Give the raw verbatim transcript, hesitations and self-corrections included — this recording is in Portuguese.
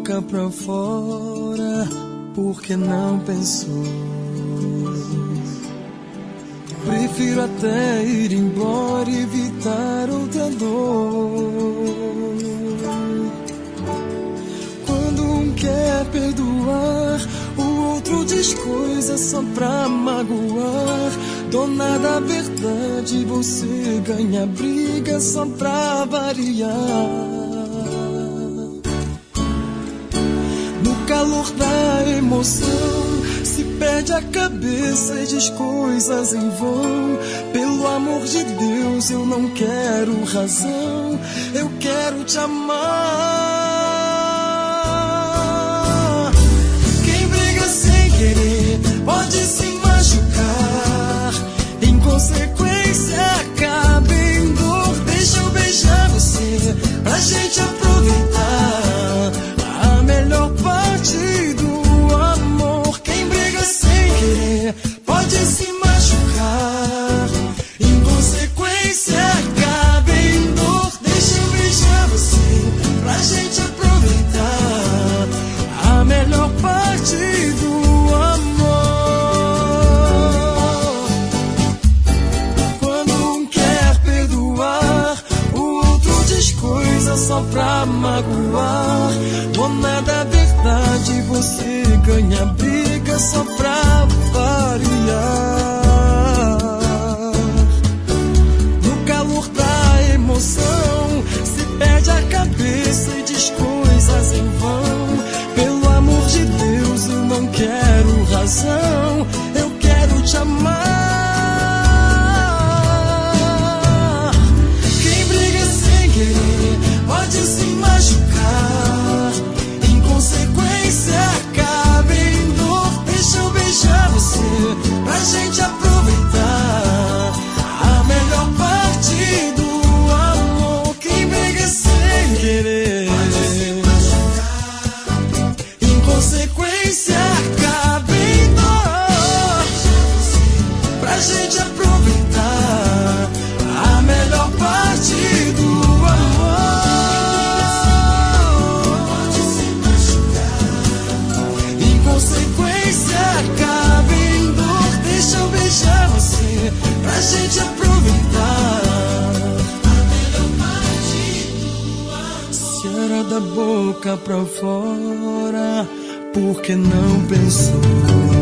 boca pra fora, porque não pensou. Prefiro até ir embora e evitar outra dor. Quando um quer perdoar, o outro diz coisas só pra magoar. Dona da verdade, você ganha briga só pra variar. No calor da emoção, se perde a cabeça e diz coisas em vão. Pelo amor de Deus, eu não quero razão, eu quero te amar. Quem briga sem querer pode se machucar, em consequência acaba em dor. Deixa eu beijar você pra gente aproveitar a melhor parte do amor. Quem briga sem querer pode se machucar, em consequência acaba em dor. Deixa eu beijar você pra gente aproveitar a melhor parte do amor. Quando um quer perdoar, o outro diz coisas só pra magoar. Dona da verdade, você ganha briga só pra variar. No calor da emoção, se perde a cabeça e diz coisas em vão. Pelo amor de Deus, eu não quero razão, eu quero te amar. Quem briga sem querer pode se machucar, em consequência acaba em dor. Deixa eu beijar você pra gente aproveitar a melhor parte do amor. Quem briga sem querer em consequência acaba em dor. Pra gente aproveitar a melhor parte do consequência acaba em dor. Deixa eu beijar você pra gente aproveitar a melhor parte do amor. Se era da boca pra fora, porque não pensou.